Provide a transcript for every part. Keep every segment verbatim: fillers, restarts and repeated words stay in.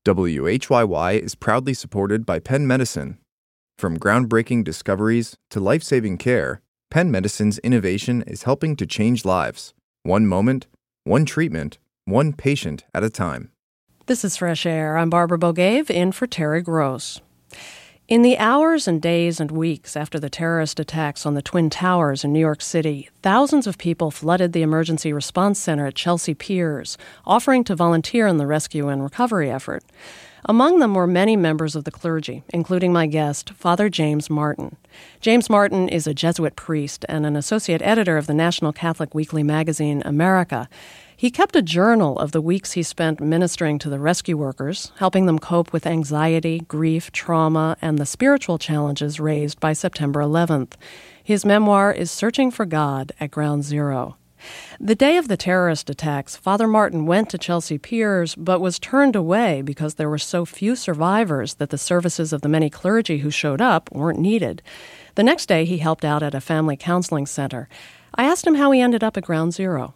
W H Y Y is proudly supported by Penn Medicine. From groundbreaking discoveries to life-saving care, Penn Medicine's innovation is helping to change lives, one moment, one treatment, one patient at a time. This is Fresh Air. I'm Barbara Bogave, in for Terry Gross. In the hours and days and weeks after the terrorist attacks on the Twin Towers in New York City, thousands of people flooded the emergency response center at Chelsea Piers, offering to volunteer in the rescue and recovery effort. Among them were many members of the clergy, including my guest, Father James Martin. James Martin is a Jesuit priest and an associate editor of the National Catholic Weekly magazine, America. He kept a journal of the weeks he spent ministering to the rescue workers, helping them cope with anxiety, grief, trauma, and the spiritual challenges raised by September eleventh. His memoir is Searching for God at Ground Zero. The day of the terrorist attacks, Father Martin went to Chelsea Piers, but was turned away because there were so few survivors that the services of the many clergy who showed up weren't needed. The next day, he helped out at a family counseling center. I asked him how he ended up at Ground Zero.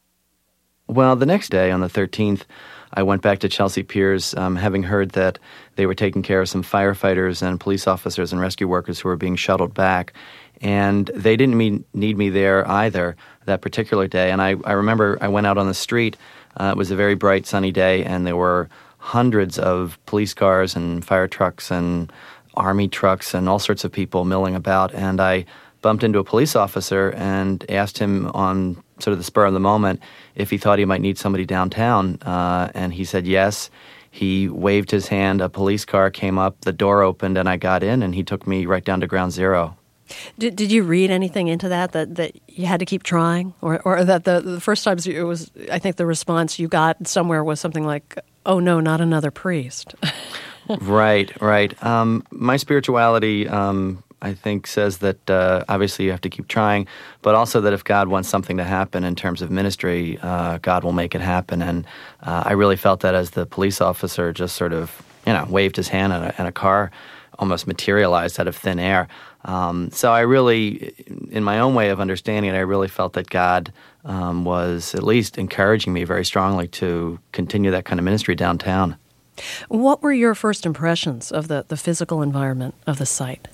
Well, the next day, on the thirteenth, I went back to Chelsea Piers, um, having heard that they were taking care of some firefighters and police officers and rescue workers who were being shuttled back. And they didn't mean, need me there either that particular day. And I, I remember I went out on the street. Uh, it was a very bright, sunny day, and there were hundreds of police cars and fire trucks and army trucks and all sorts of people milling about. And I bumped into a police officer and asked him on sort of the spur of the moment if he thought he might need somebody downtown. Uh, and he said yes. He waved his hand. A police car came up. The door opened, and I got in, and he took me right down to Ground Zero. Did Did you read anything into that, that, that you had to keep trying? Or, or that the, the first times it was, I think the response you got somewhere was something like, oh, no, not another priest. Right, right. Um, my spirituality, um, I think, says that uh, obviously you have to keep trying, but also that if God wants something to happen in terms of ministry, uh, God will make it happen. And uh, I really felt that as the police officer just sort of, you know, waved his hand and a, and a car almost materialized out of thin air. Um, so I really, in my own way of understanding it, I really felt that God um, was at least encouraging me very strongly to continue that kind of ministry downtown. What were your first impressions of the, the physical environment of the site?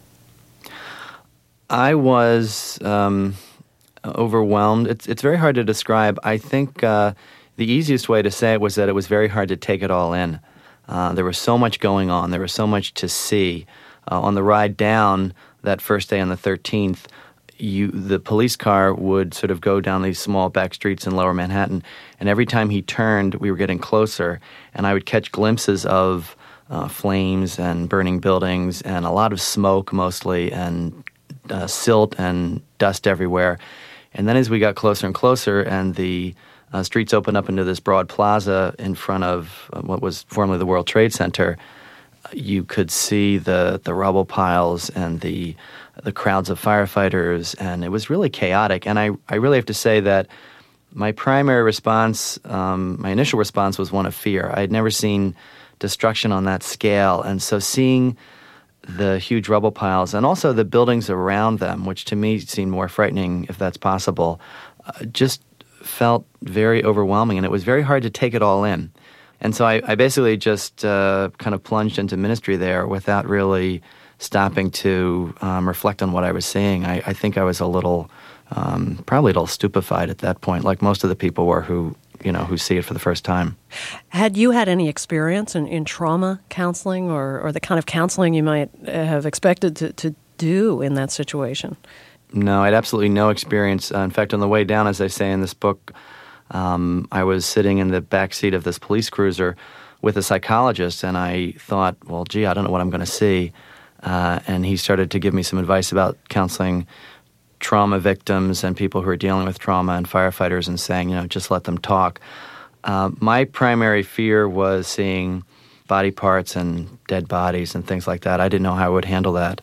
I was um, overwhelmed. It's it's very hard to describe. I think uh, the easiest way to say it was that it was very hard to take it all in. Uh, there was so much going on. There was so much to see. Uh, on the ride down that first day on the thirteenth, you the police car would sort of go down these small back streets in Lower Manhattan, and every time he turned, we were getting closer, and I would catch glimpses of uh, flames and burning buildings and a lot of smoke mostly, and uh, silt and dust everywhere. And then as we got closer and closer, and the uh, streets opened up into this broad plaza in front of uh, what was formerly the World Trade Center, you could see the, the rubble piles and the the crowds of firefighters, and it was really chaotic. And I, I really have to say that my primary response, um, my initial response was one of fear. I had never seen destruction on that scale, and so seeing the huge rubble piles and also the buildings around them, which to me seemed more frightening, if that's possible, uh, just felt very overwhelming, and it was very hard to take it all in. And so I, I basically just uh, kind of plunged into ministry there without really stopping to um, reflect on what I was seeing. I, I think I was a little, um, probably a little stupefied at that point, like most of the people were who, you know, who see it for the first time. Had you had any experience in, in trauma counseling or, or the kind of counseling you might have expected to, to do in that situation? No, I had absolutely no experience. Uh, in fact, on the way down, as I say in this book, Um, I was sitting in the back seat of this police cruiser with a psychologist, and I thought, well, gee, I don't know what I'm going to see. Uh, and he started to give me some advice about counseling trauma victims and people who are dealing with trauma and firefighters, and saying, you know, just let them talk. Uh, my primary fear was seeing body parts and dead bodies and things like that. I didn't know how I would handle that.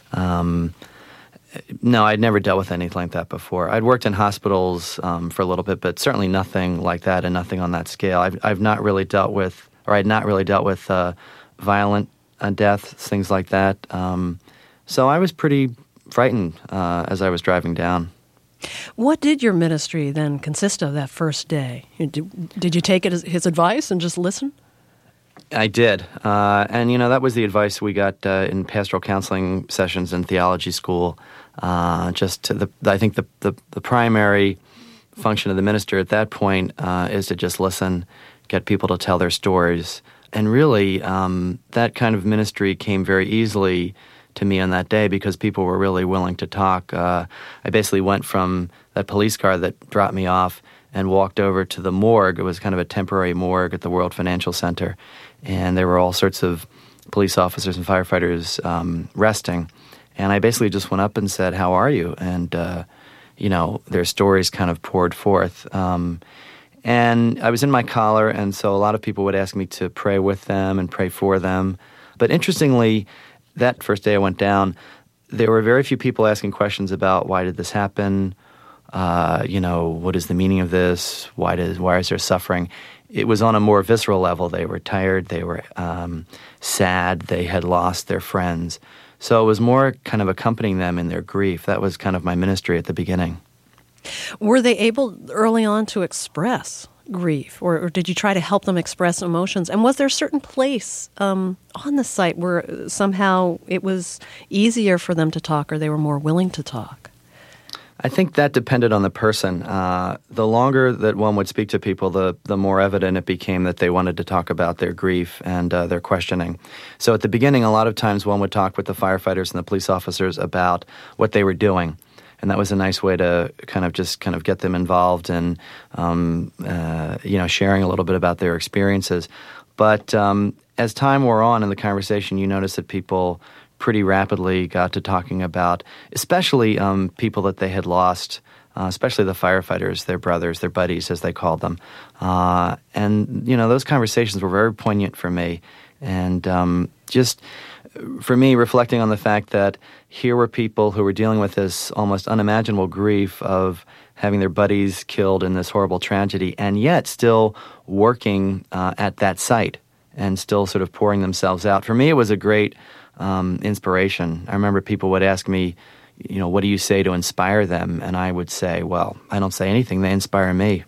Um No, I'd never dealt with anything like that before. I'd worked in hospitals um, for a little bit, but certainly nothing like that and nothing on that scale. I've, I've not really dealt with, or I'd not really dealt with uh, violent uh, deaths, things like that. Um, so I was pretty frightened uh, as I was driving down. What did your ministry then consist of that first day? Did, did you take it as his advice and just listen? I did. Uh, and, you know, that was the advice we got uh, in pastoral counseling sessions in theology school. Uh, just to the, I think the, the, the primary function of the minister at that point uh, is to just listen, get people to tell their stories. And really, um, that kind of ministry came very easily to me on that day because people were really willing to talk. Uh, I basically went from that police car that dropped me off and walked over to the morgue. It was kind of a temporary morgue at the World Financial Center. And there were all sorts of police officers and firefighters um, resting. And I basically just went up and said, "How are you?" And, uh, you know, their stories kind of poured forth. Um, and I was in my collar, and so a lot of people would ask me to pray with them and pray for them. But interestingly, that first day I went down, there were very few people asking questions about why did this happen, uh, you know, what is the meaning of this, why does why is there suffering? It was on a more visceral level. They were tired, they were um, sad, they had lost their friends. So it was more kind of accompanying them in their grief. That was kind of my ministry at the beginning. Were they able early on to express grief, or, or did you try to help them express emotions? And was there a certain place um, on the site where somehow it was easier for them to talk or they were more willing to talk? I think that depended on the person. Uh, the longer that one would speak to people, the the more evident it became that they wanted to talk about their grief and uh, their questioning. So at the beginning, a lot of times one would talk with the firefighters and the police officers about what they were doing. And that was a nice way to kind of just kind of get them involved and, um, uh, you know, sharing a little bit about their experiences. But um, as time wore on in the conversation, you notice that people pretty rapidly got to talking about, especially um, people that they had lost, uh, especially the firefighters, their brothers, their buddies, as they called them. Uh, and, you know, those conversations were very poignant for me. And um, just for me, reflecting on the fact that here were people who were dealing with this almost unimaginable grief of having their buddies killed in this horrible tragedy, and yet still working uh, at that site and still sort of pouring themselves out. For me, it was a great um, inspiration. I remember people would ask me, you know, what do you say to inspire them? And I would say, well, I don't say anything. They inspire me.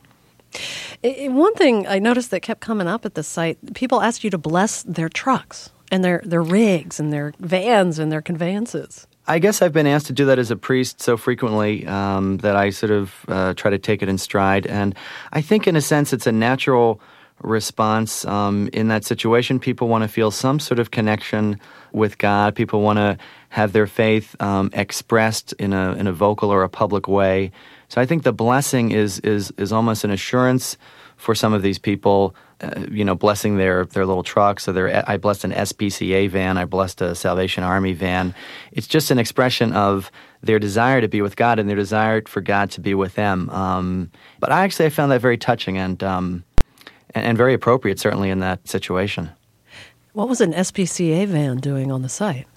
One thing I noticed that kept coming up at the site, people asked you to bless their trucks and their, their rigs and their vans and their conveyances. I guess I've been asked to do that as a priest so frequently um, that I sort of uh, try to take it in stride. And I think in a sense it's a natural response um, in that situation. People want to feel some sort of connection with God. People want to have their faith um, expressed in a in a vocal or a public way. So I think the blessing is is is almost an assurance for some of these people, uh, you know, blessing their, their little trucks. So their, I blessed an S P C A van. I blessed a Salvation Army van. It's just an expression of their desire to be with God and their desire for God to be with them. Um, but I actually I found that very touching and, um, and and very appropriate, certainly in that situation. What was an S P C A van doing on the site?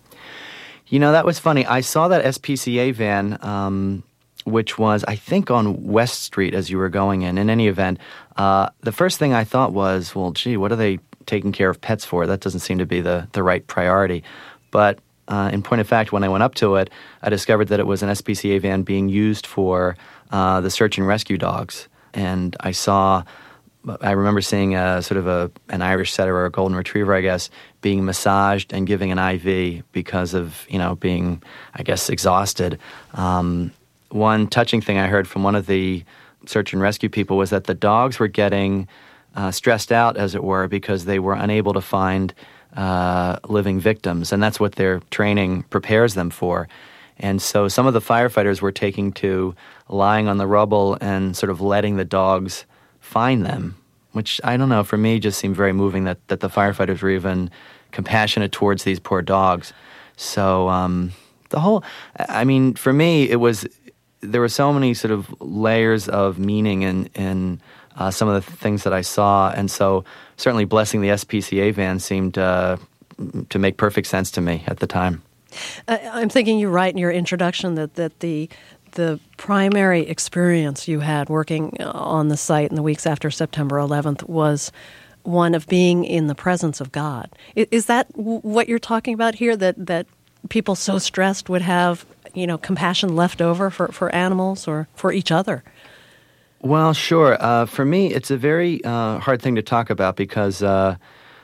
You know, that was funny. I saw that S P C A van, um, which was, I think, on West Street as you were going in. In any event, uh, the first thing I thought was, well, gee, what are they taking care of pets for? That doesn't seem to be the, the right priority. But uh, in point of fact, when I went up to it, I discovered that it was an S P C A van being used for uh, the search and rescue dogs. And I saw... I remember seeing a sort of a an Irish setter or a golden retriever, I guess, being massaged and giving an I V because of, you know, being, I guess, exhausted. Um, one touching thing I heard from one of the search and rescue people was that the dogs were getting uh, stressed out, as it were, because they were unable to find uh, living victims, and that's what their training prepares them for. And so some of the firefighters were taking to lying on the rubble and sort of letting the dogs find them, which, I don't know, for me just seemed very moving that, that the firefighters were even compassionate towards these poor dogs. So um, the whole, I mean, for me, it was, there were so many sort of layers of meaning in, in uh, some of the things that I saw. And so certainly blessing the S P C A van seemed uh, to make perfect sense to me at the time. Uh, I'm thinking you write in your introduction that, that the the primary experience you had working on the site in the weeks after September eleventh was one of being in the presence of God. Is that what you're talking about here, that, that people so stressed would have, you know, compassion left over for, for animals or for each other? Well, sure. Uh, for me, it's a very uh, hard thing to talk about because uh,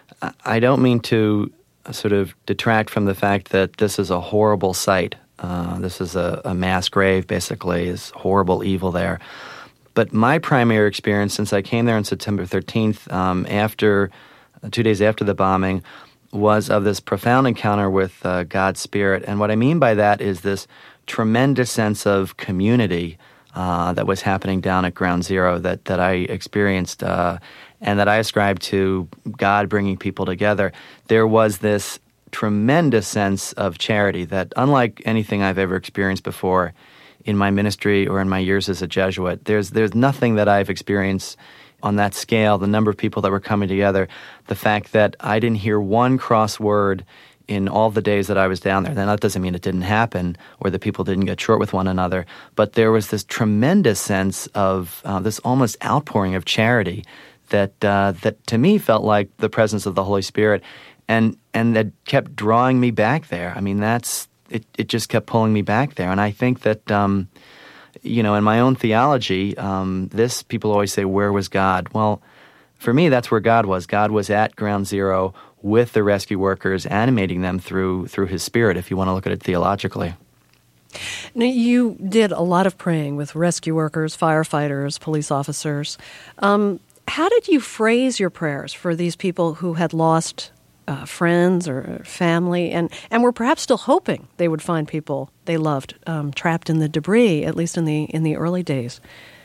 I don't mean to sort of detract from the fact that this is a horrible sight. Uh, this is a, a mass grave, basically, is horrible evil there. But my primary experience since I came there on September thirteenth, um, after two days after the bombing, was of this profound encounter with uh, God's Spirit. And what I mean by that is this tremendous sense of community uh, that was happening down at Ground Zero that, that I experienced uh, and that I ascribed to God bringing people together. There was this tremendous sense of charity that, unlike anything I've ever experienced before in my ministry or in my years as a Jesuit, there's there's nothing that I've experienced on that scale, the number of people that were coming together, the fact that I didn't hear one cross word in all the days that I was down there. Now, that doesn't mean it didn't happen or that people didn't get short with one another, but there was this tremendous sense of uh, this almost outpouring of charity that uh, that to me felt like the presence of the Holy Spirit, and and that kept drawing me back there. I mean, that's it. It just kept pulling me back there, and I think that um, you know, in my own theology, um, this people always say, "Where was God?" Well, for me, that's where God was. God was at Ground Zero with the rescue workers, animating them through through His Spirit, if you want to look at it theologically. Now, you did a lot of praying with rescue workers, firefighters, police officers. Um, how did you phrase your prayers for these people who had lost uh, friends or family and, and were perhaps still hoping they would find people they loved um, trapped in the debris, at least in the in the early days?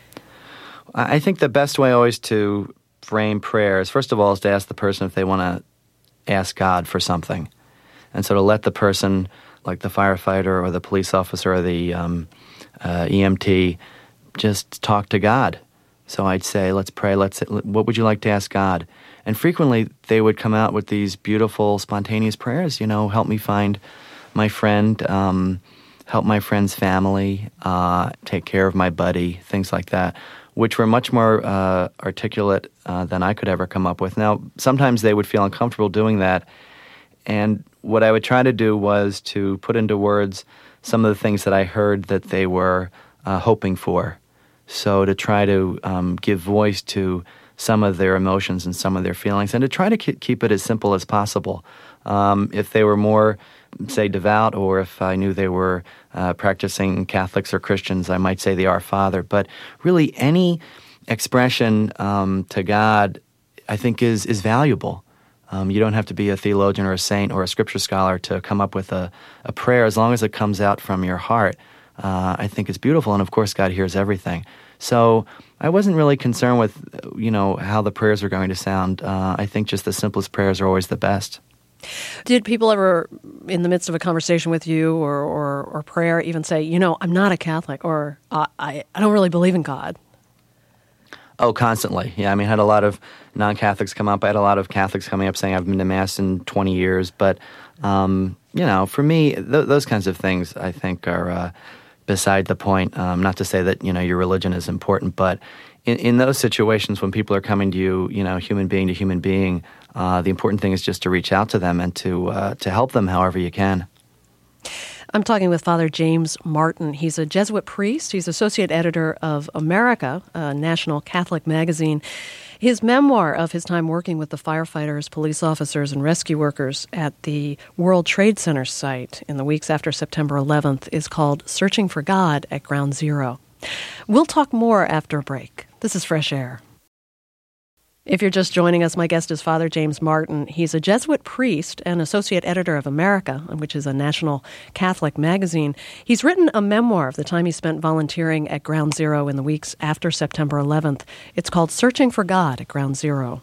I think the best way always to frame prayers, first of all, is to ask the person if they want to ask God for something. And so to let the person, like the firefighter or the police officer or the um, uh, E M T, just talk to God. So I'd say, let's pray, let's. What would you like to ask God? And frequently they would come out with these beautiful, spontaneous prayers, you know, help me find my friend, um, help my friend's family, uh, take care of my buddy, things like that, which were much more uh, articulate uh, than I could ever come up with. Now, sometimes they would feel uncomfortable doing that, and what I would try to do was to put into words some of the things that I heard that they were uh, hoping for. So to try to um, give voice to some of their emotions and some of their feelings, and to try to keep it as simple as possible. Um, if they were more, say, devout, or if I knew they were uh, practicing Catholics or Christians, I might say the Our Father. But really any expression um, to God, I think, is, is valuable. Um, you don't have to be a theologian or a saint or a scripture scholar to come up with a, a prayer. As long as it comes out from your heart, uh, I think it's beautiful. And of course, God hears everything. So I wasn't really concerned with, you know, how the prayers were going to sound. Uh, I think just the simplest prayers are always the best. Did people ever, in the midst of a conversation with you or, or, or prayer, even say, you know, I'm not a Catholic, or uh, I, I don't really believe in God? Oh, constantly. Yeah, I mean, I had a lot of non-Catholics come up. I had a lot of Catholics coming up saying I've been to Mass in twenty years. But, um, you know, for me, th- those kinds of things, I think, are uh, beside the point. Um, not to say that, you know, your religion is important, but in, in those situations when people are coming to you, you know, human being to human being, uh, the important thing is just to reach out to them and to uh, to help them however you can. I'm talking with Father James Martin. He's a Jesuit priest. He's associate editor of America, a national Catholic magazine. His memoir of his time working with the firefighters, police officers, and rescue workers at the World Trade Center site in the weeks after September eleventh is called Searching for God at Ground Zero. We'll talk more after a break. This is Fresh Air. If you're just joining us, my guest is Father James Martin. He's a Jesuit priest and associate editor of America, which is a national Catholic magazine. He's written a memoir of the time he spent volunteering at Ground Zero in the weeks after September eleventh. It's called Searching for God at Ground Zero.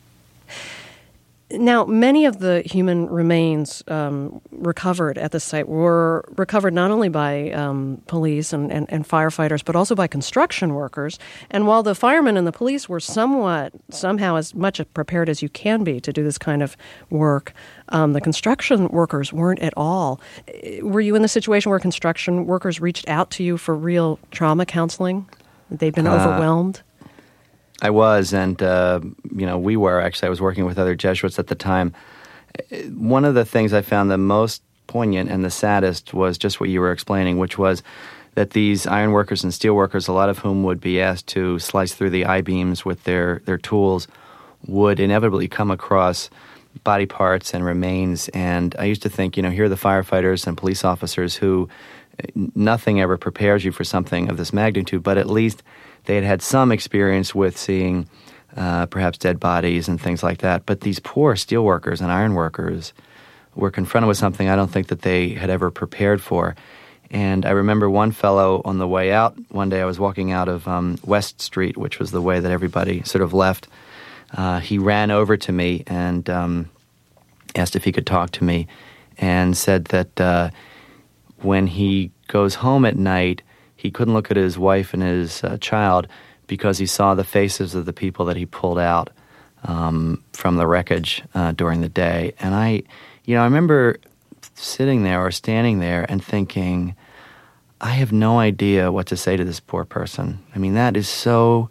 Now, many of the human remains um, recovered at the site were recovered not only by um, police and, and, and firefighters, but also by construction workers. And while the firemen and the police were somewhat, somehow as much prepared as you can be to do this kind of work, um, the construction workers weren't at all. Were you in the situation where construction workers reached out to you for real trauma counseling? They'd been uh. overwhelmed? I was, and, uh, you know, we were, actually. I was working with other Jesuits at the time. One of the things I found the most poignant and the saddest was just what you were explaining, which was that these iron workers and steel workers, a lot of whom would be asked to slice through the I-beams with their, their tools, would inevitably come across body parts and remains. And I used to think, you know, here are the firefighters and police officers who nothing ever prepares you for something of this magnitude, but at least they had had some experience with seeing uh, perhaps dead bodies and things like that. But these poor steelworkers and iron workers were confronted with something I don't think that they had ever prepared for. And I remember one fellow on the way out, one day I was walking out of um, West Street, which was the way that everybody sort of left. Uh, he ran over to me and um, asked if he could talk to me and said that uh, when he goes home at night, he couldn't look at his wife and his uh, child because he saw the faces of the people that he pulled out um, from the wreckage uh, during the day. And I, you know, I remember sitting there or standing there and thinking, I have no idea what to say to this poor person. I mean, that is so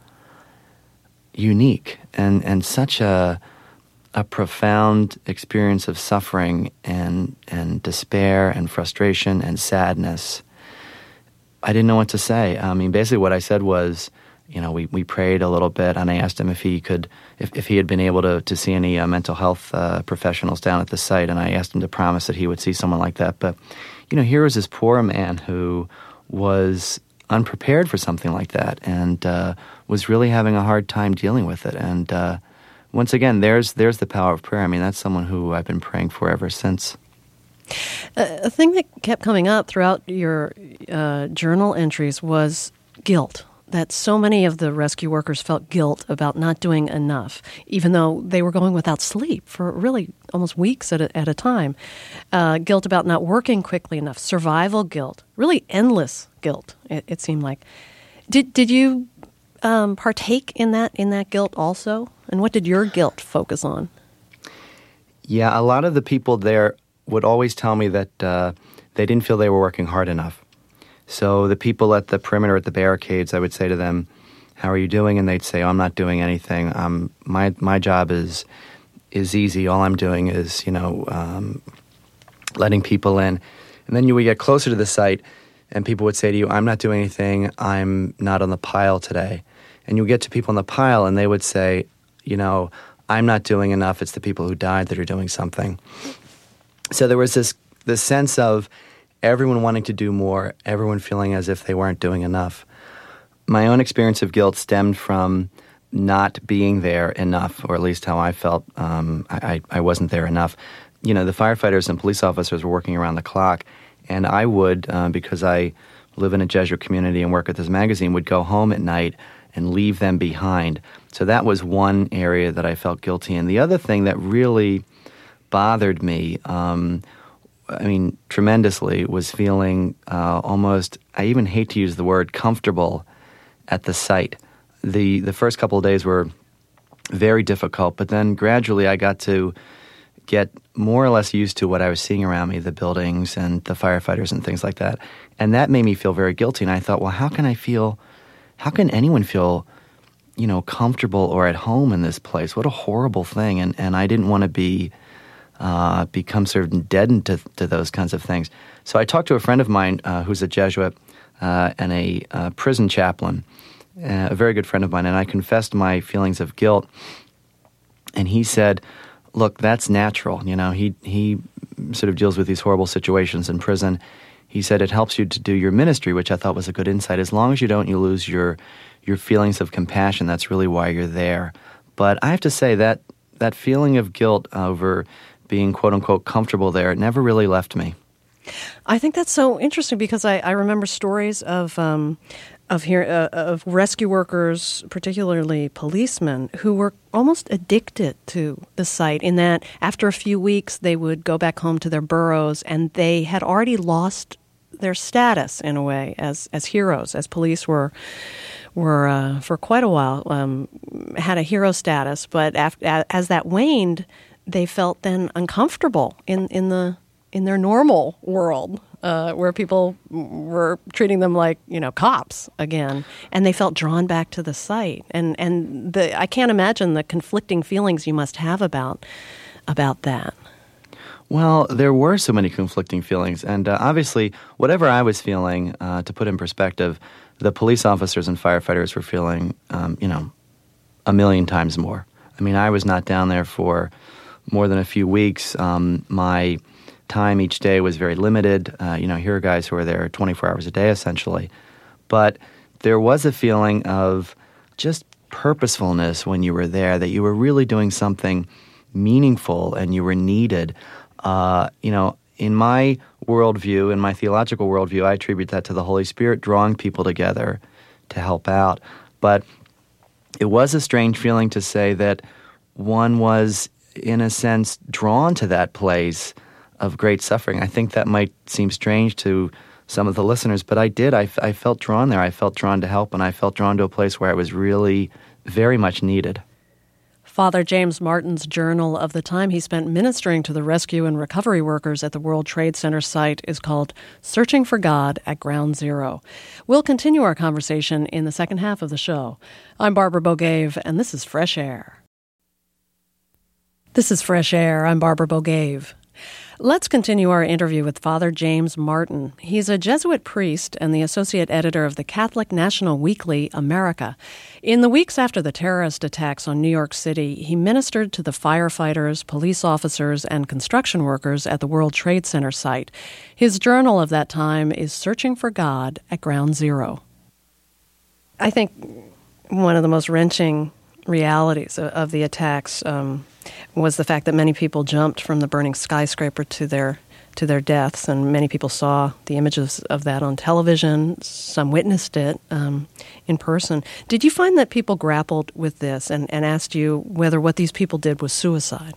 unique and, and such a a profound experience of suffering and and despair and frustration and sadness. I didn't know what to say. I mean, basically what I said was, you know, we, we prayed a little bit, and I asked him if he could, if, if he had been able to, to see any uh, mental health uh, professionals down at the site, and I asked him to promise that he would see someone like that. But, you know, here was this poor man who was unprepared for something like that and uh, was really having a hard time dealing with it. And uh, once again, there's there's the power of prayer. I mean, that's someone who I've been praying for ever since. Uh, a thing that kept coming up throughout your uh, journal entries was guilt, that so many of the rescue workers felt guilt about not doing enough, even though they were going without sleep for really almost weeks at a, at a time. Uh, guilt about not working quickly enough, survival guilt, really endless guilt, it, it seemed like. Did did you um, partake in that in that guilt also? And what did your guilt focus on? Yeah, a lot of the people there would always tell me that uh, they didn't feel they were working hard enough. So the people at the perimeter, at the barricades, I would say to them, how are you doing? And they'd say, oh, I'm not doing anything. Um, my my job is is easy. All I'm doing is, you know, um, letting people in. And then you would get closer to the site, and people would say to you, I'm not doing anything. I'm not on the pile today. And you would get to people on the pile, and they would say, you know, I'm not doing enough. It's the people who died that are doing something. So there was this this sense of everyone wanting to do more, everyone feeling as if they weren't doing enough. My own experience of guilt stemmed from not being there enough, or at least how I felt. Um, I, I wasn't there enough. You know, the firefighters and police officers were working around the clock, and I would, uh, because I live in a Jesuit community and work at this magazine, would go home at night and leave them behind. So that was one area that I felt guilty in. The other thing that really bothered me, um, I mean, tremendously, was feeling uh, almost, I even hate to use the word, comfortable at the site. The the first couple of days were very difficult, but then gradually I got to get more or less used to what I was seeing around me, the buildings and the firefighters and things like that. And that made me feel very guilty. And I thought, well, how can I feel, how can anyone feel, you know, comfortable or at home in this place? What a horrible thing. And and I didn't want to be Uh, become sort of deadened to, to those kinds of things. So I talked to a friend of mine uh, who's a Jesuit uh, and a uh, prison chaplain, uh, a very good friend of mine, and I confessed my feelings of guilt. And he said, look, that's natural. You know, he, he sort of deals with these horrible situations in prison. He said it helps you to do your ministry, which I thought was a good insight. As long as you don't, you lose your, your feelings of compassion. That's really why you're there. But I have to say that that feeling of guilt over being quote-unquote comfortable there, it never really left me. I think that's so interesting because I, I remember stories of um, of here uh, of rescue workers, particularly policemen, who were almost addicted to the site in that after a few weeks they would go back home to their burrows and they had already lost their status in a way as, as heroes, as police were were uh, for quite a while um, had a hero status, but after, as that waned, they felt then uncomfortable in, in the in their normal world, uh, where people were treating them like, you know, cops again, and they felt drawn back to the site. And and the I can't imagine the conflicting feelings you must have about about that. Well, there were so many conflicting feelings, and uh, obviously, whatever I was feeling, uh, to put in perspective, the police officers and firefighters were feeling, um, you know, a million times more. I mean, I was not down there for more than a few weeks, um, my time each day was very limited. Uh, you know, here are guys who are there twenty-four hours a day, essentially. But there was a feeling of just purposefulness when you were there, that you were really doing something meaningful and you were needed. Uh, you know, in my worldview, in my theological worldview, I attribute that to the Holy Spirit drawing people together to help out. But it was a strange feeling to say that one was, in a sense, drawn to that place of great suffering. I think that might seem strange to some of the listeners, but I did. I, I felt drawn there. I felt drawn to help, and I felt drawn to a place where I was really very much needed. Father James Martin's journal of the time he spent ministering to the rescue and recovery workers at the World Trade Center site is called Searching for God at Ground Zero. We'll continue our conversation in the second half of the show. I'm Barbara Bogave, and this is Fresh Air. This is Fresh Air. I'm Barbara Bogave. Let's continue our interview with Father James Martin. He's a Jesuit priest and the associate editor of the Catholic National Weekly, America. In the weeks after the terrorist attacks on New York City, he ministered to the firefighters, police officers, and construction workers at the World Trade Center site. His journal of that time is Searching for God at Ground Zero. I think one of the most wrenching realities of the attacks um, was the fact that many people jumped from the burning skyscraper to their to their deaths, and many people saw the images of that on television. Some witnessed it um, in person. Did you find that people grappled with this and, and asked you whether what these people did was suicide?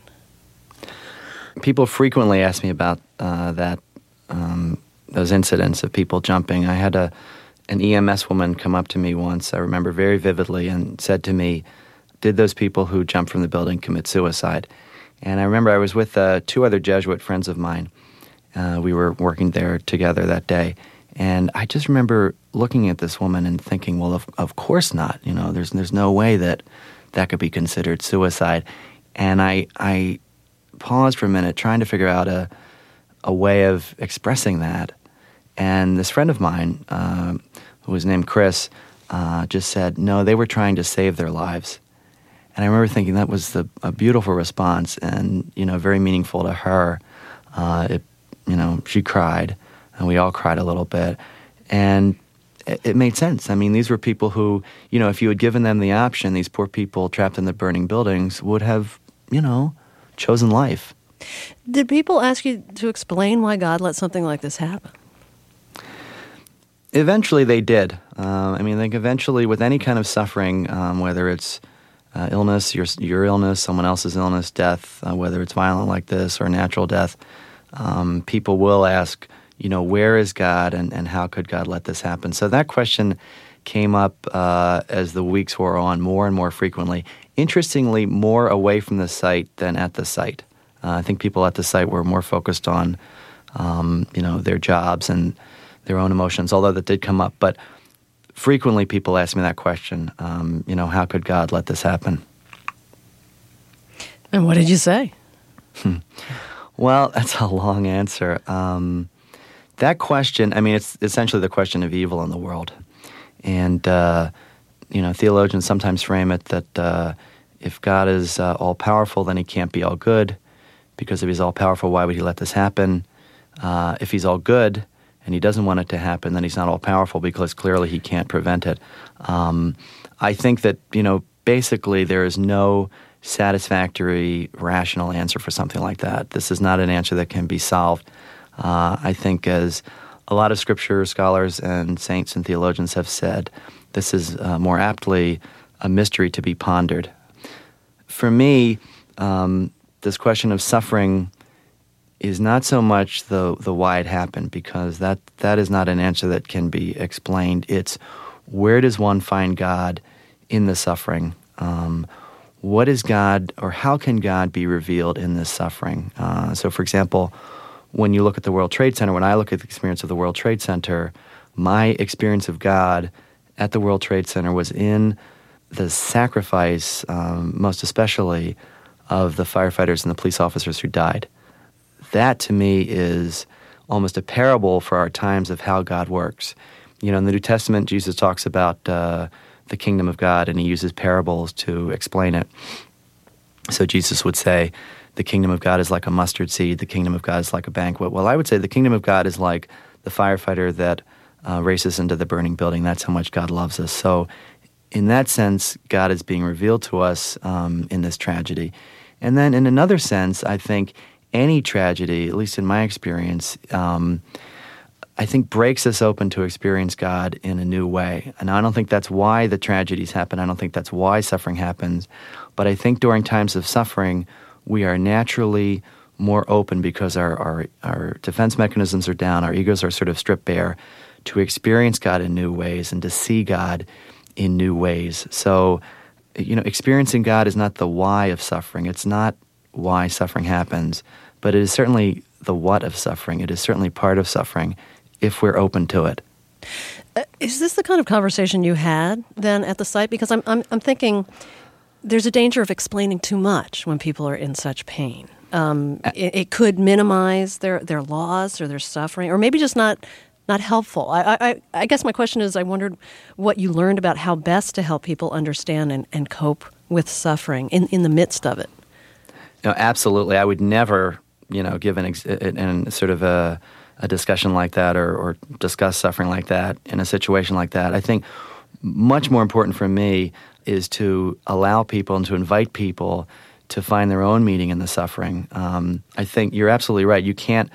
People frequently ask me about uh, that um, those incidents of people jumping. I had a an E M S woman come up to me once, I remember very vividly, and said to me, did those people who jumped from the building commit suicide? And I remember I was with uh, two other Jesuit friends of mine. Uh, we were working there together that day. And I just remember looking at this woman and thinking, well, of, of course not. You know, there's there's no way that that could be considered suicide. And I I paused for a minute trying to figure out a, a way of expressing that. And this friend of mine, uh, who was named Chris, uh, just said, no, they were trying to save their lives. And I remember thinking that was the, a beautiful response and, you know, very meaningful to her. Uh, it, you know, she cried, and we all cried a little bit. And it, it made sense. I mean, these were people who, you know, if you had given them the option, these poor people trapped in the burning buildings would have, you know, chosen life. Did people ask you to explain why God let something like this happen? Eventually they did. Uh, I mean, like eventually with any kind of suffering, um, whether it's Uh, illness, your your illness, someone else's illness, death, uh, whether it's violent like this or natural death, um, people will ask, you know, where is God and, and how could God let this happen? So that question came up uh, as the weeks wore on more and more frequently. Interestingly, more away from the site than at the site. Uh, I think people at the site were more focused on, um, you know, their jobs and their own emotions, although that did come up. But frequently people ask me that question, um, you know, how could God let this happen? And what did you say? Well, that's a long answer. Um, that question, I mean, it's essentially the question of evil in the world. And, uh, you know, theologians sometimes frame it that uh, if God is uh, all-powerful, then he can't be all good, because if he's all-powerful, why would he let this happen? Uh, if he's all good, and he doesn't want it to happen, then he's not all-powerful because clearly he can't prevent it. Um, I think that, you know, basically there is no satisfactory, rational answer for something like that. This is not an answer that can be solved. Uh, I think as a lot of scripture scholars and saints and theologians have said, this is uh, more aptly a mystery to be pondered. For me, um, this question of suffering is not so much the the why it happened, because that that is not an answer that can be explained. It's where does one find God in the suffering? Um, what is God, or how can God be revealed in this suffering? Uh, so, for example, when you look at the World Trade Center, when I look at the experience of the World Trade Center, my experience of God at the World Trade Center was in the sacrifice, um, most especially, of the firefighters and the police officers who died. That, to me, is almost a parable for our times of how God works. You know, in the New Testament, Jesus talks about uh, the kingdom of God, and he uses parables to explain it. So Jesus would say, the kingdom of God is like a mustard seed, the kingdom of God is like a banquet. Well, I would say the kingdom of God is like the firefighter that uh, races into the burning building. That's how much God loves us. So in that sense, God is being revealed to us um, in this tragedy. And then in another sense, I think any tragedy, at least in my experience, um, I think breaks us open to experience God in a new way. And I don't think that's why the tragedies happen. I don't think that's why suffering happens. But I think during times of suffering, we are naturally more open because our, our, our defense mechanisms are down, our egos are sort of stripped bare, to experience God in new ways and to see God in new ways. So, you know, experiencing God is not the why of suffering. It's not why suffering happens, but it is certainly the what of suffering. It is certainly part of suffering if we're open to it. Uh, is this the kind of conversation you had then at the site? Because I'm, I'm, I'm thinking there's a danger of explaining too much when people are in such pain. Um, it, it could minimize their, their loss or their suffering, or maybe just not not helpful. I, I, I guess my question is, I wondered what you learned about how best to help people understand and, and cope with suffering in, in the midst of it. No, absolutely. I would never, you know, give an, ex- an sort of a, a discussion like that or, or discuss suffering like that in a situation like that. I think much more important for me is to allow people and to invite people to find their own meaning in the suffering. Um, I think you're absolutely right. You can't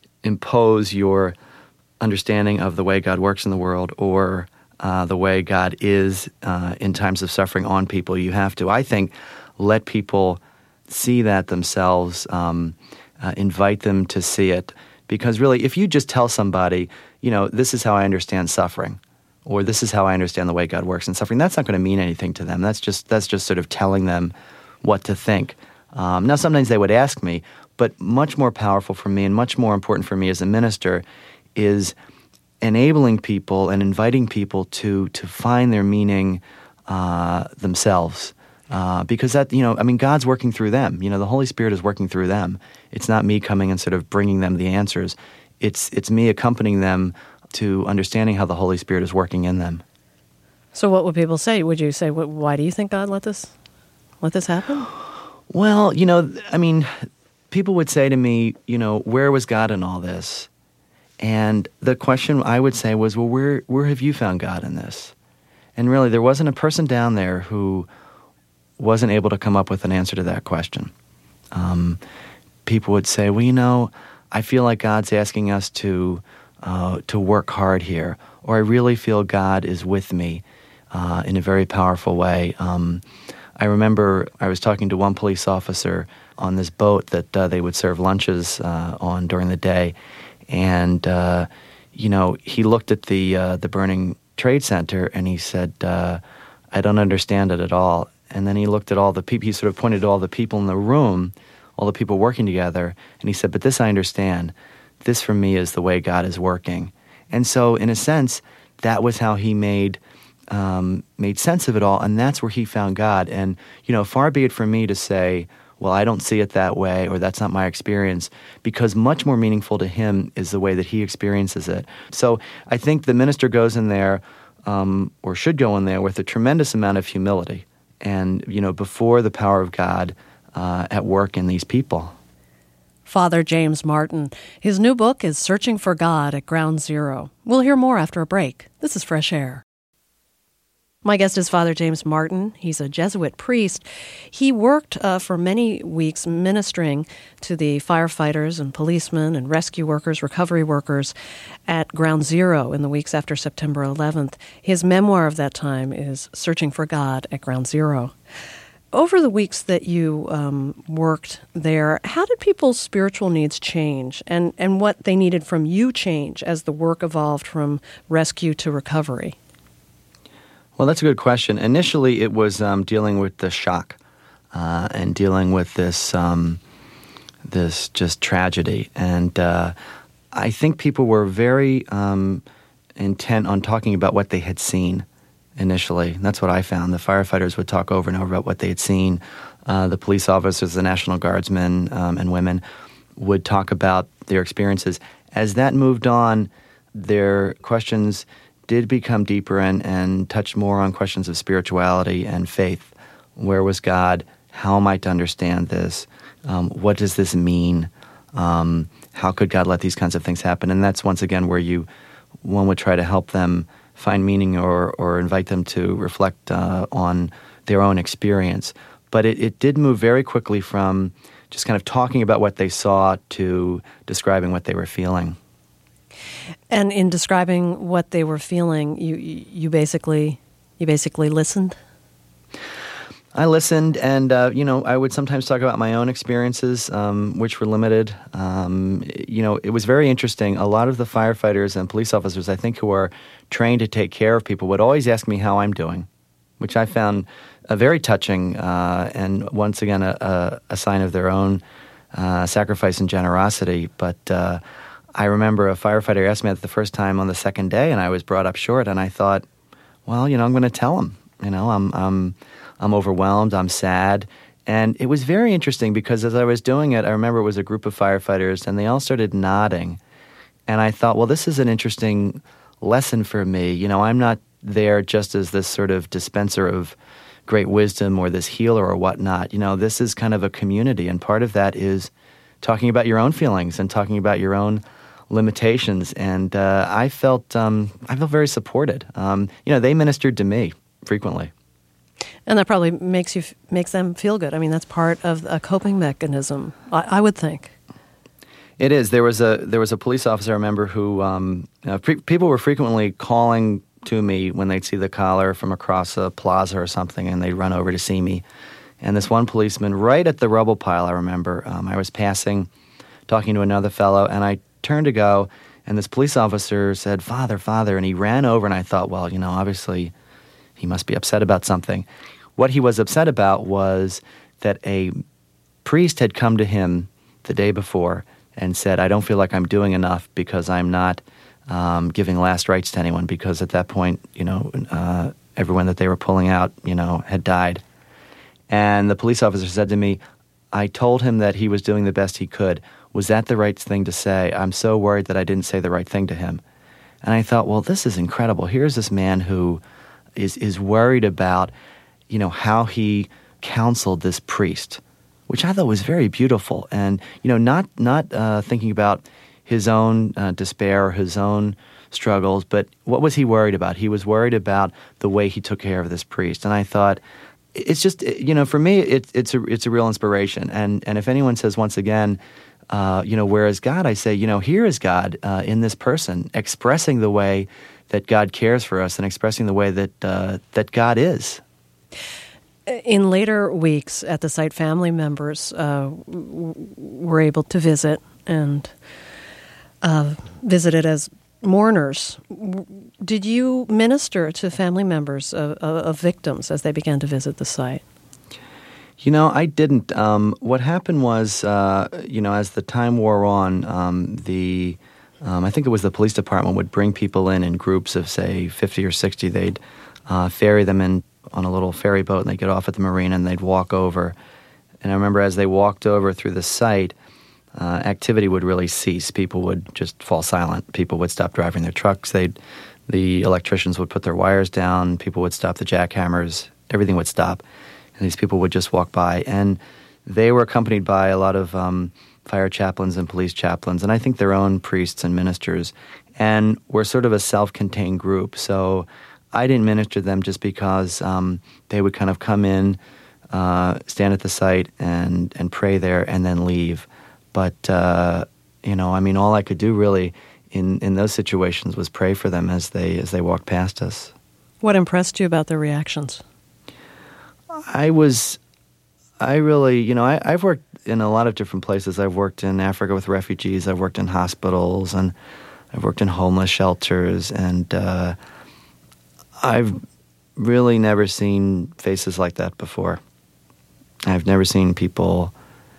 impose your understanding of the way God works in the world or uh, the way God is uh, in times of suffering on people. You have to, I think, let people see that themselves, um, uh, invite them to see it. Because really, if you just tell somebody, you know, this is how I understand suffering, or this is how I understand the way God works in suffering, that's not going to mean anything to them. That's just that's just sort of telling them what to think. Um, now, sometimes they would ask me, but much more powerful for me and much more important for me as a minister is enabling people and inviting people to to find their meaning uh, themselves. Uh, because that, you know, I mean, God's working through them. You know, the Holy Spirit is working through them. It's not me coming and sort of bringing them the answers. It's it's me accompanying them to understanding how the Holy Spirit is working in them. So what would people say? Would you say, why do you think God let this let this happen? Well, you know, I mean, people would say to me, you know, where was God in all this? And the question I would say was, well, where where have you found God in this? And really, there wasn't a person down there who wasn't able to come up with an answer to that question. Um, people would say, well, you know, I feel like God's asking us to uh, to work hard here, or I really feel God is with me uh, in a very powerful way. Um, I remember I was talking to one police officer on this boat that uh, they would serve lunches uh, on during the day, and uh, you know, he looked at the uh, the burning trade center and he said, uh, "I don't understand it at all." And then he looked at all the people, he sort of pointed to all the people in the room, all the people working together, and he said, but this I understand. This for me is the way God is working. And so in a sense, that was how he made um, made sense of it all, and that's where he found God. And, you know, far be it from me to say, well, I don't see it that way, or that's not my experience, because much more meaningful to him is the way that he experiences it. So I think the minister goes in there, um, or should go in there, with a tremendous amount of humility. And, you know, before the power of God uh, at work in these people. Father James Martin. His new book is Searching for God at Ground Zero. We'll hear more after a break. This is Fresh Air. My guest is Father James Martin. He's a Jesuit priest. He worked uh, for many weeks ministering to the firefighters and policemen and rescue workers, recovery workers at Ground Zero in the weeks after September eleventh. His memoir of that time is Searching for God at Ground Zero. Over the weeks that you um, worked there, how did people's spiritual needs change, and, and what they needed from you change as the work evolved from rescue to recovery? Well, that's a good question. Initially, it was um, dealing with the shock uh, and dealing with this um, this just tragedy. And uh, I think people were very um, intent on talking about what they had seen initially. That's what I found. The firefighters would talk over and over about what they had seen. Uh, the police officers, the National Guardsmen um, and women would talk about their experiences. As that moved on, their questions did become deeper and, and touched more on questions of spirituality and faith. Where was God? How am I to understand this? Um, what does this mean? Um, how could God let these kinds of things happen? And that's once again where you one would try to help them find meaning or or invite them to reflect uh, on their own experience. But it, it did move very quickly from just kind of talking about what they saw to describing what they were feeling. And in describing what they were feeling, you you basically you basically listened? I listened, and uh, you know, I would sometimes talk about my own experiences, um, which were limited. Um, you know, it was very interesting. A lot of the firefighters and police officers, I think, who are trained to take care of people, would always ask me how I'm doing, which I found uh, very touching, uh, and once again a, a, a sign of their own uh, sacrifice and generosity. But uh, I remember a firefighter asked me that the first time on the second day, and I was brought up short, and I thought, well, you know, I'm going to tell him. You know, I'm I'm I'm overwhelmed. I'm sad. And it was very interesting because as I was doing it, I remember it was a group of firefighters, and they all started nodding. And I thought, well, this is an interesting lesson for me. You know, I'm not there just as this sort of dispenser of great wisdom or this healer or whatnot. You know, this is kind of a community, and part of that is talking about your own feelings and talking about your own limitations. And uh, I felt um, I felt very supported. Um, you know, they ministered to me frequently. And that probably makes you makes them feel good. I mean, that's part of a coping mechanism, I, I would think. It is. There was a there was a police officer I remember who um, uh, pre- people were frequently calling to me when they'd see the collar from across a plaza or something, and they'd run over to see me. And this one policeman, right at the rubble pile, I remember, um, I was passing, talking to another fellow, and I turned to go, and this police officer said, "Father, Father," and he ran over, and I thought, well, you know, obviously he must be upset about something. What he was upset about was that a priest had come to him the day before and said, "I don't feel like I'm doing enough because I'm not um, giving last rites to anyone," because at that point, you know, uh, everyone that they were pulling out, you know, had died. And the police officer said to me, "I told him that he was doing the best he could. Was that the right thing to say? I'm so worried that I didn't say the right thing to him." And I thought, well, this is incredible. Here's this man who is is worried about, you know, how he counseled this priest, which I thought was very beautiful. And, you know, not not uh, thinking about his own uh, despair or his own struggles, but what was he worried about? He was worried about the way he took care of this priest. And I thought, it's just, you know, for me, it, it's a it's a real inspiration. And and if anyone says once again, uh, you know, where is God? I say, you know, here is God uh, in this person, expressing the way that God cares for us and expressing the way that uh, that God is. In later weeks at the site, family members uh, w- were able to visit and uh, visited as mourners. Did you minister to family members of, of, of victims as they began to visit the site? You know, I didn't. Um, what happened was, uh, you know, as the time wore on, um, the um, I think it was the police department would bring people in in groups of, say, fifty or sixty. They'd uh, ferry them in on a little ferry boat, and they'd get off at the marina, and they'd walk over. And I remember as they walked over through the site, uh, activity would really cease. People would just fall silent. People would stop driving their trucks. They'd, the electricians would put their wires down. People would stop the jackhammers. Everything would stop. And these people would just walk by. And they were accompanied by a lot of um, fire chaplains and police chaplains, and I think their own priests and ministers. And we're sort of a self-contained group. So I didn't minister to them just because um, they would kind of come in, uh, stand at the site and, and pray there and then leave. But, uh, you know, I mean, all I could do really in, in those situations was pray for them as they as they walked past us. What impressed you about their reactions? I was, I really, you know, I, I've worked in a lot of different places. I've worked in Africa with refugees. I've worked in hospitals, and I've worked in homeless shelters, and uh, I've really never seen faces like that before. I've never seen people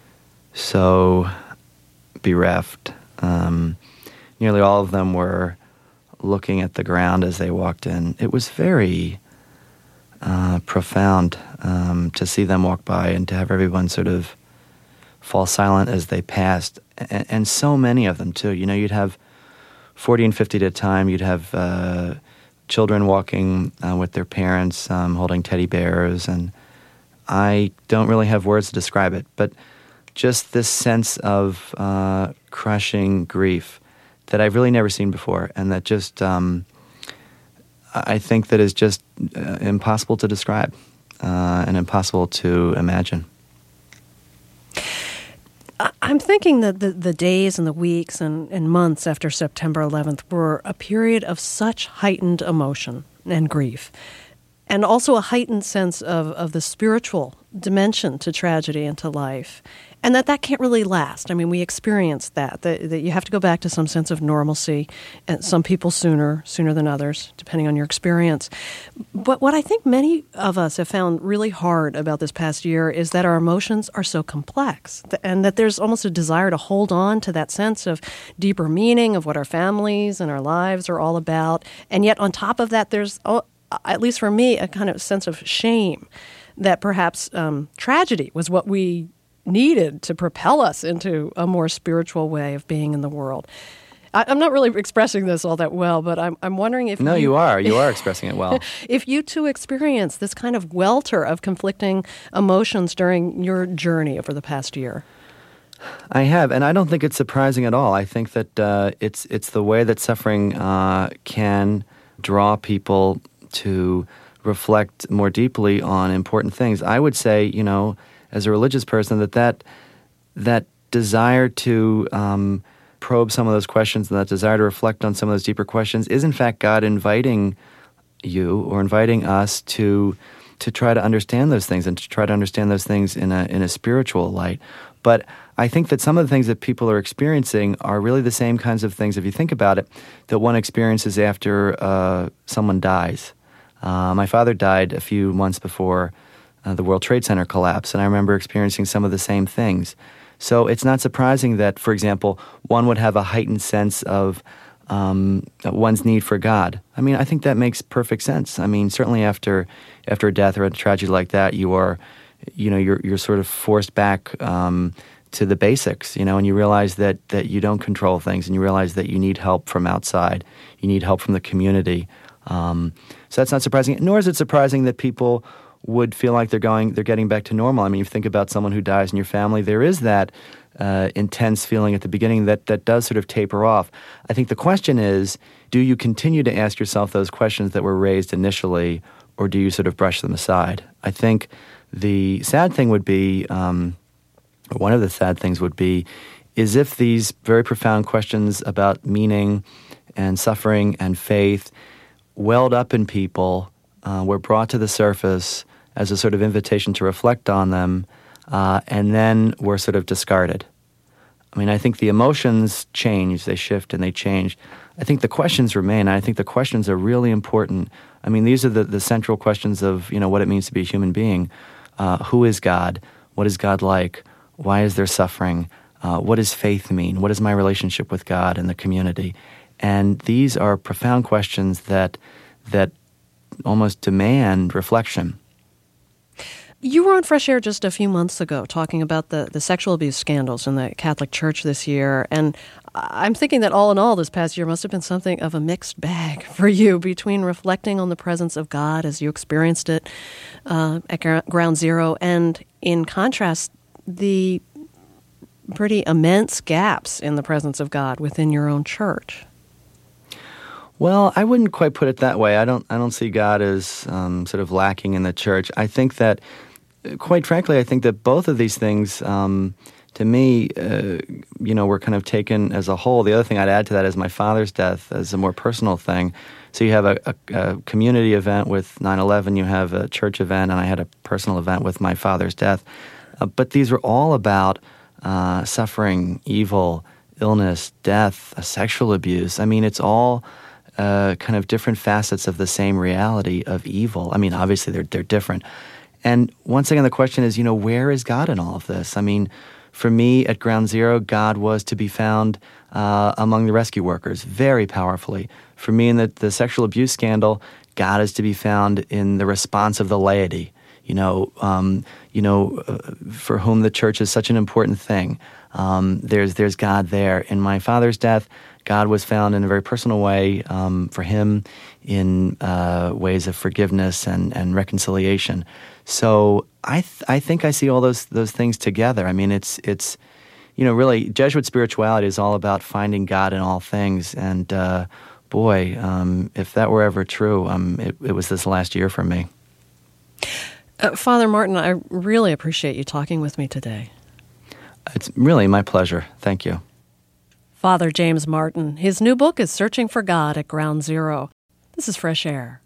so bereft. Um, nearly all of them were looking at the ground as they walked in. It was very uh, profound um, to see them walk by and to have everyone sort of fall silent as they passed. And, and so many of them, too. You know, you'd have forty and fifty at a time. You'd have uh, children walking uh, with their parents, um, holding teddy bears. And I don't really have words to describe it. But just this sense of uh, crushing grief that I've really never seen before, and that just um, I think that is just uh, impossible to describe uh, and impossible to imagine. I'm thinking that the, the days and the weeks and, and months after September eleventh were a period of such heightened emotion and grief, and also a heightened sense of, of the spiritual dimension to tragedy and to life, and that that can't really last. I mean, we experienced that, that, that you have to go back to some sense of normalcy, and some people sooner, sooner than others, depending on your experience. But what I think many of us have found really hard about this past year is that our emotions are so complex, and that there's almost a desire to hold on to that sense of deeper meaning of what our families and our lives are all about. And yet on top of that, there's, at least for me, a kind of sense of shame that perhaps um, tragedy was what we needed to propel us into a more spiritual way of being in the world. I, I'm not really expressing this all that well, but I'm I'm wondering if no, you, you are you are expressing it well. If you too experience this kind of welter of conflicting emotions during your journey over the past year. I have, and I don't think it's surprising at all. I think that uh, it's it's the way that suffering uh, can draw people to reflect more deeply on important things. I would say, you know, as a religious person, that that, that desire to um, probe some of those questions and that desire to reflect on some of those deeper questions is, in fact, God inviting you or inviting us to to try to understand those things and to try to understand those things in a in a spiritual light. But I think that some of the things that people are experiencing are really the same kinds of things, if you think about it, that one experiences after uh, someone dies. Uh, my father died a few months before uh, the World Trade Center collapsed, and I remember experiencing some of the same things. So it's not surprising that, for example, one would have a heightened sense of um, one's need for God. I mean, I think that makes perfect sense. I mean, certainly after after a death or a tragedy like that, you are, you know, you're you're sort of forced back um, to the basics, you know, and you realize that that you don't control things, and you realize that you need help from outside. You need help from the community. Um, so that's not surprising, nor is it surprising that people would feel like they're going, they're getting back to normal. I mean, if you think about someone who dies in your family, there is that uh, intense feeling at the beginning that that does sort of taper off. I think the question is, do you continue to ask yourself those questions that were raised initially, or do you sort of brush them aside? I think the sad thing would be, um, or one of the sad things would be, is if these very profound questions about meaning and suffering and faith welled up in people, uh, were brought to the surface as a sort of invitation to reflect on them, uh, and then were sort of discarded. I mean, I think the emotions change, they shift and they change. I think the questions remain. I think the questions are really important. I mean, these are the, the central questions of, you know, what it means to be a human being. Uh, who is God? What is God like? Why is there suffering? Uh, what does faith mean? What is my relationship with God and the community? And these are profound questions that that almost demand reflection. You were on Fresh Air just a few months ago talking about the, the sexual abuse scandals in the Catholic Church this year, and I'm thinking that all in all this past year must have been something of a mixed bag for you, between reflecting on the presence of God as you experienced it uh, at Ground Zero, and in contrast, the pretty immense gaps in the presence of God within your own church. Well, I wouldn't quite put it that way. I don't. I don't see God as um, sort of lacking in the church. I think that, quite frankly, I think that both of these things, um, to me, uh, you know, were kind of taken as a whole. The other thing I'd add to that is my father's death as a more personal thing. So you have a, a, a community event with nine eleven. You have a church event, and I had a personal event with my father's death. Uh, but these were all about uh, suffering, evil, illness, death, uh, sexual abuse. I mean, it's all Uh, kind of different facets of the same reality of evil. I mean, obviously they're they're different. And once again, the question is, you know, where is God in all of this? I mean, for me at Ground Zero, God was to be found uh, among the rescue workers very powerfully. For me in the, the sexual abuse scandal, God is to be found in the response of the laity, you know, um, you know, uh, for whom the church is such an important thing. Um, there's there's God there. In my father's death, God was found in a very personal way um, for him in uh, ways of forgiveness and, and reconciliation. So I th- I think I see all those those things together. I mean, it's it's you know really Jesuit spirituality is all about finding God in all things. And uh, boy, um, if that were ever true, um, it, it was this last year for me. Uh, Father Martin, I really appreciate you talking with me today. It's really my pleasure. Thank you. Father James Martin. His new book is Searching for God at Ground Zero. This is Fresh Air.